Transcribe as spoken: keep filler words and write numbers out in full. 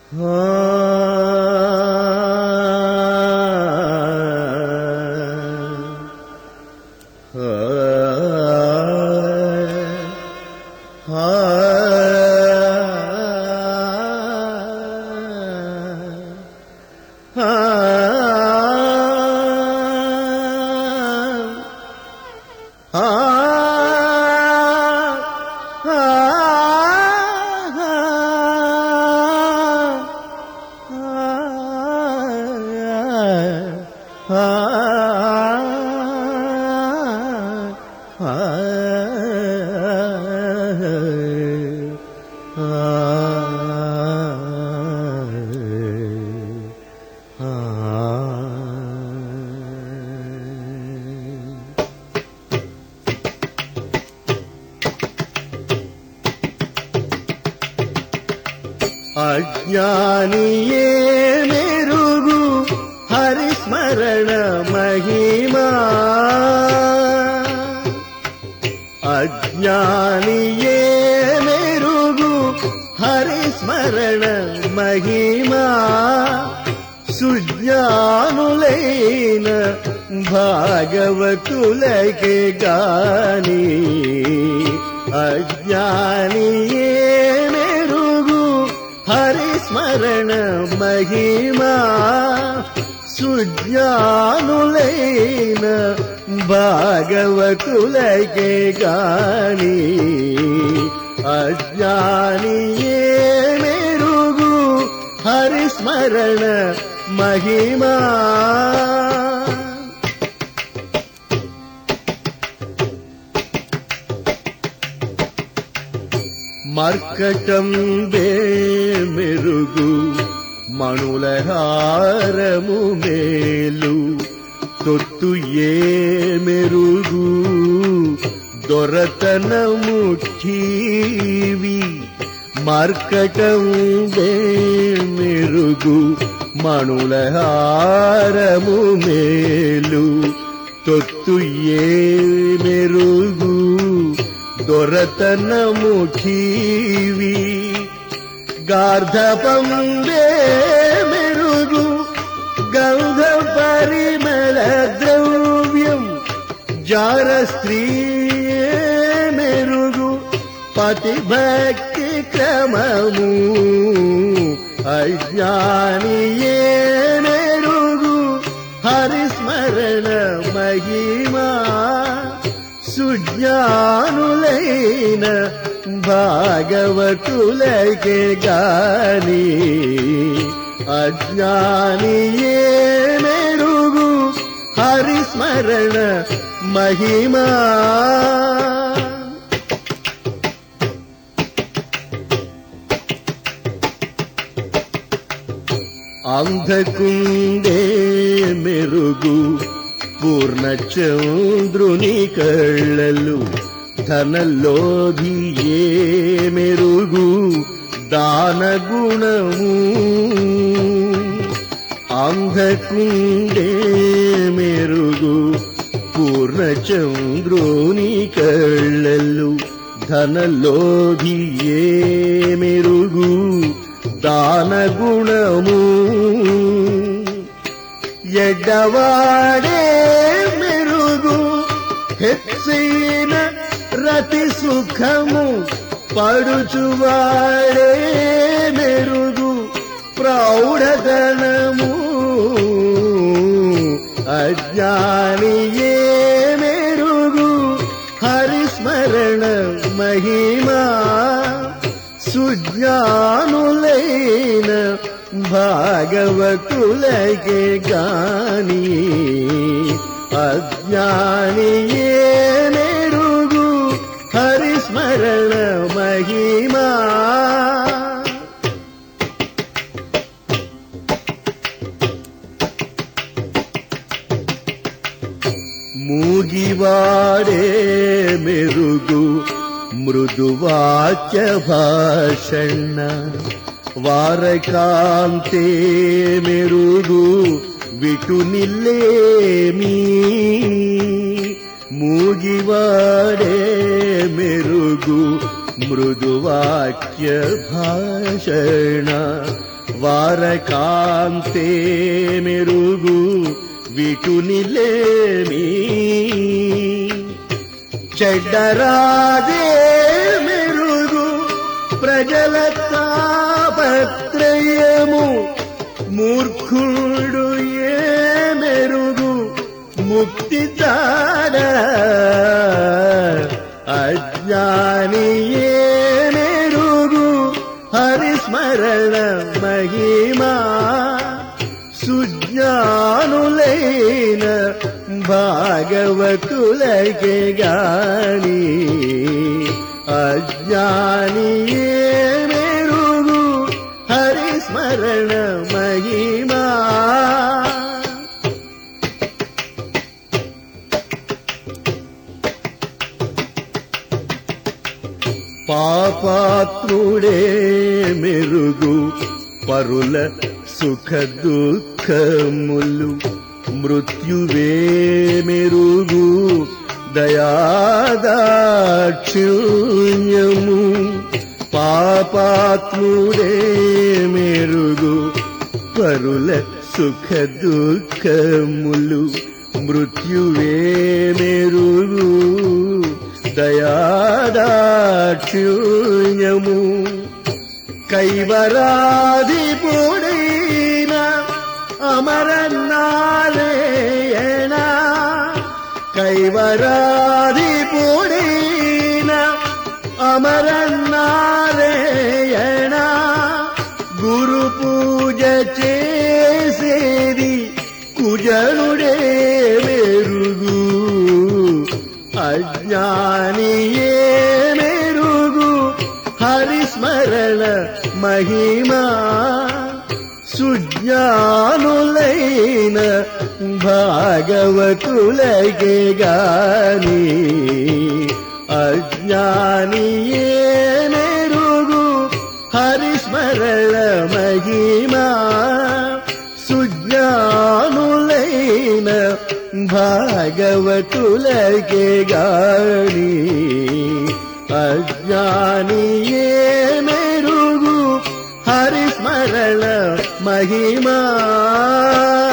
అజ్ఞానియే మెరుగు హరిస్మరణ మహిమా అజ్ఞానియే మెరుగు హరిస్మరణ మహిమా సుజ్ఞానులైన భాగవతులకే గాని అజ్ఞానియే మెరుగు హరిస్మరణ మహిమా సుజ్ఞానులైన భాగవతులకే గాని అజ్ఞానియే మెరుగు హరిస్మరణ మహిమా మర్కటం బే మెరుగు మణులహారము మేలు తొత్తు ఏ మెరుగు దొరతనము ఠీవి మర్కటం బే మెరుగు మణులహారము మేలు తొత్తు ఏ మెరుగు దొరతనము ఠీవి గార్ధపం వే మెరుగు గంధ పరిమళ ద్రవ్యం జార స్త్రీ మెరుగు పతి భక్తి క్రమము అజ్ఞానియే మెరుగు హరిస్మరణ మహిమా సుజ్ఞానులైన భాగవతులకే గాని అజ్ఞానియే మెరుగు హరిస్మరణ మహిమా అంధకుండే మెరుగు పూర్ణచంద్రుని కళ్ళలు ధనలోభియే మెరుగు దాన గుణము అంధకుండే మెరుగు పూర్ణచంద్రుని కళ్ళలు ధనలోభియే మెరుగు దాన గుణము ఎడ్డవాడే మెరుగు హెచ్చైన రతి సుఖము పడుచువాడే మెరుగు ప్రౌఢధనము అజ్ఞానియే మెరుగు హరిస్మరణ మహిమా సుజ్ఞానులైన భాగవతులకే గాని అజ్ఞానియే మెరుగు హరిస్మరణ మహిమా మూగివాడే మెరుగు మృదువాక్య భాషణ వారకాంతే మెరుగు విటునిల్లేమీ మూగివాడే మెరుగు మృదువాక్య భాషణ వారకాంతే మెరుగు విటునిలేమి చెడ్డరాదే మెరుగు ప్రజల తాపత్రయము మూర్ఖుడు ఏ మెరుగు ముక్తి తార అజ్ఞాని ఏ మెరుగు హరిస్మరణ మహిమా సుజ్ఞానులైన భాగవతులకే గాని అజ్ఞాని ఏ మెరుగు హరిస్మరణ మహిమా పాపాత్ముడే మెరుగు పరుల సుఖ దుఃఖములు మృత్యువే మెరుగు దయాదాక్షిణ్యము పాపాత్ముడే మెరుగు పరుల సుఖ దుఃఖములు మృత్యువే మెరుగు దయాదాక్షిణ్యము కైవరాధిపుడైన అమరనారాయణ కైవరాధిపుడైన అమరనారాయణ గురు పూజ చేసేది కుజనుడే మెరుగు అజ్ఞాని ఏ మెరుగు హరిస్మరణ మహిమా సుజ్ఞానులైన భాగవతులకే గాని అజ్ఞాని ఏ మెరుగు హరిస్మరణ మహిమా సుజ్ఞానులైన భాగవతులకే గాని అజ్ఞాని ఏ మెరుగు హరిస్మరణ మహిమా